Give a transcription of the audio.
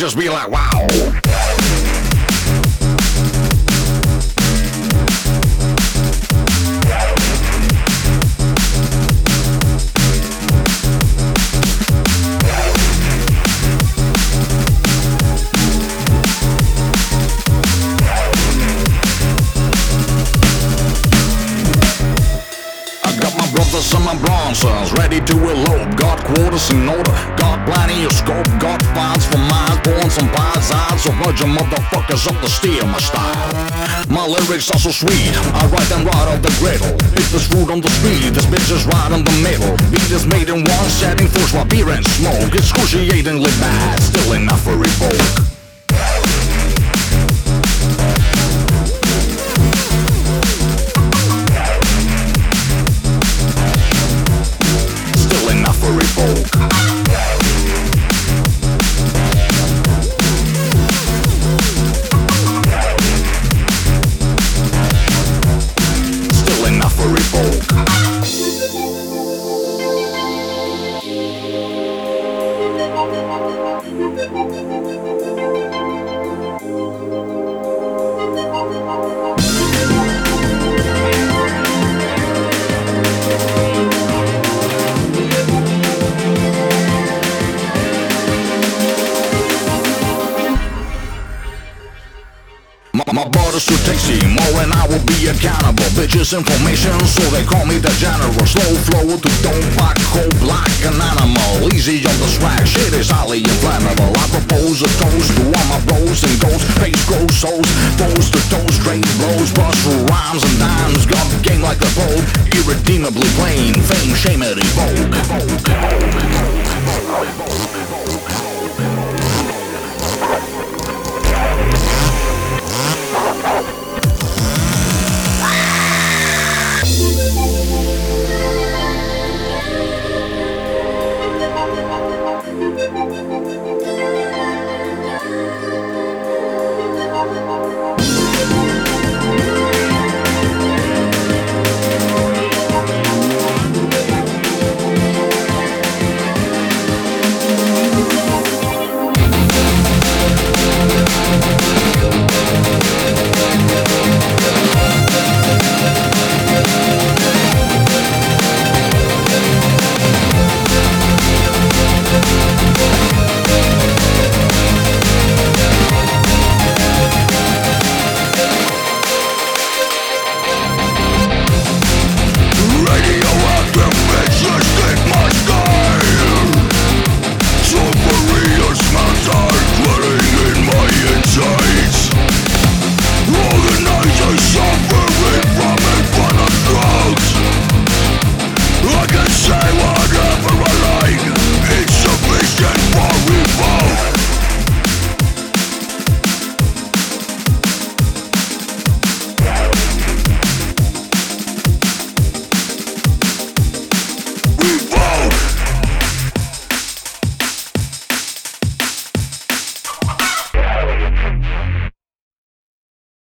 just be like, wow. Brothers and my bronzers ready to elope. Got quarters in order, got plenty of scope. Got files for miles, born some pies out. So virgin motherfuckers up to steal my style. My lyrics are so sweet, I write them right off the griddle. If there's food on the street, this bitch is right in the middle. Beat is made in one setting, forced by beer and smoke. Excruciatingly bad, still enough for evoke. Still enough for evoke. My brother's too tasty, more and I will be accountable. Bitches information, so they call me the general. Slow flow to don't back, cold like an animal. Easy on the swag, shit is highly inflammable. I propose a toast to all my bros and ghosts. Face grows souls, toes to toes, straight blows. Bust through rhymes and dimes, got the game like a boat. Irredeemably plain, fame, shame, it evoke.